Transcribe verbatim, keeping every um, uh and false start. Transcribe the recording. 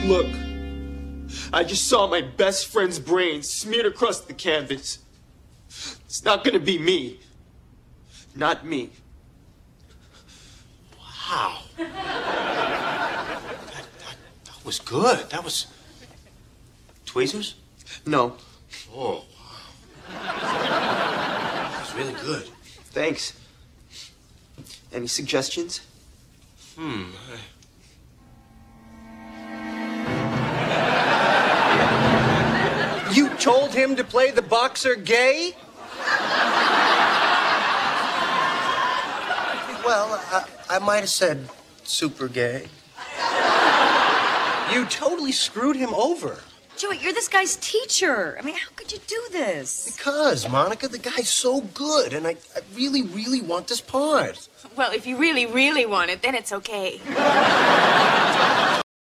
Look, I just saw my best friend's brains smeared across the canvas. It's not gonna be me. Not me. Wow. That, that, that was good. That was... Tweezers? No. Oh, wow. That was really good. Thanks. Any suggestions? Hmm. You told him to play the boxer gay? Well, I, I might have said super gay. You totally screwed him over. Joey, you're this guy's teacher. I mean, how could you do this? Because, Monica, the guy's so good, and I, I really, really want this part. Well, if you really, really want it, then it's okay.